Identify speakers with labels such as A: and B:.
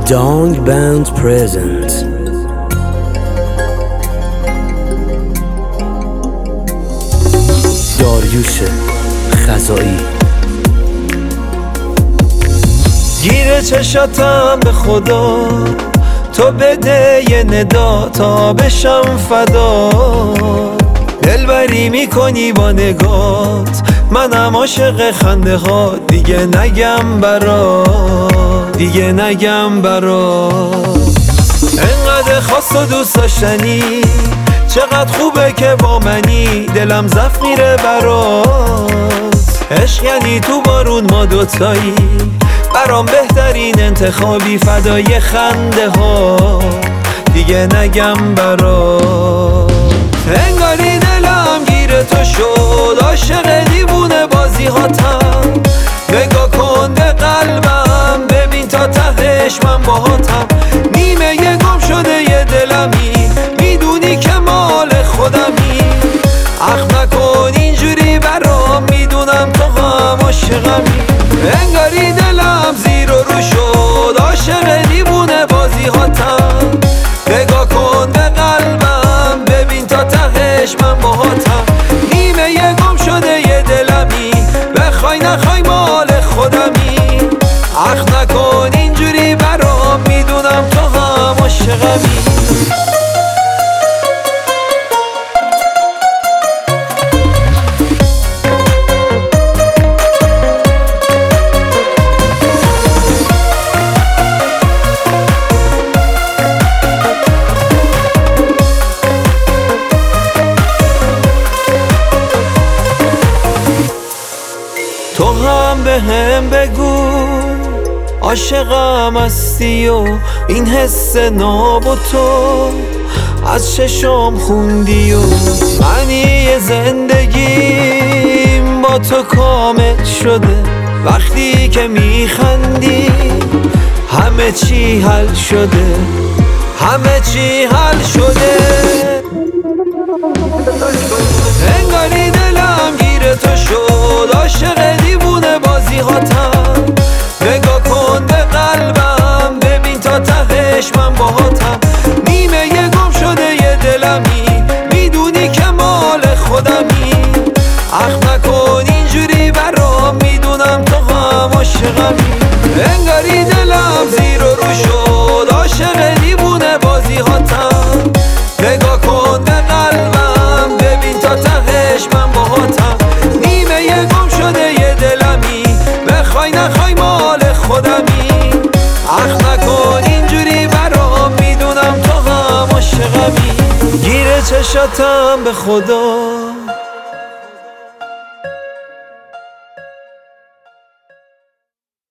A: Dong Band presents داریوش خزائی.
B: گیره چشاتم به خدا، تو بده یه ندا تا بشم فدا. دلبری میکنی با نگات، منم عاشق خنده ها. دیگه نگم برات، دیگه نگم برات. انقدر خاص و دوست داشتنی، چقدر خوبه که با منی. دلم زخم میره برات. عشق یعنی تو بارون ما دوتایی، برام بهترین انتخابی. فدای خنده ها، دیگه نگم برات. انگاری دلم گیر تو شد، عاشق دیوونه بازی هاتم. نگاه کن به قلبم، ببین تا تهش من باهاتم. نیمه یه گم شده یه دلمی، میدونی که مال خودمی. اخم نکن اینجوری برام، میدونم تو هم عاشقمی. انگاری دلم زیر و رو شد، عاشق دیوونه بازی هاتم. نگاه کن به قلبم، ببین تا تهش من باهاتم. نیمه یه گم شده یه دلمی، بخوای نخوای مال خودمی. اخم نکن اینجوری برام، میدونم تو هم عاشقمی. تو هم به هم بگو عاشقم هستی و این حس ناب و تو از چشم خوندی. و معنی زندگیم با تو کامل شده. وقتی که میخندی همه چی حل شده، همه چی حل شده. انگاری دلم گیر تو شد، عاشق دیوونه بازی هاتم. نگاه کن به قلبم، ببین تا تهش من باهاتم. نیمه یه گم شده یه دلمی، میدونی که مال خودمی. اخم نکن اینجوری برام، میدونم تو هم عاشقمی. انگاری دلم زیر و رو شد، عاشق دیوونه بازی هاتم. نگاه کن به قلبم، ببین تا تهش من باهاتم. نیمه یه گم شده یه دلمی، بخوای نخوای مال خودمی. اخم نکن اینجوری برام، میدونم تو هم عاشقمی. گیره چشاتم به خدا،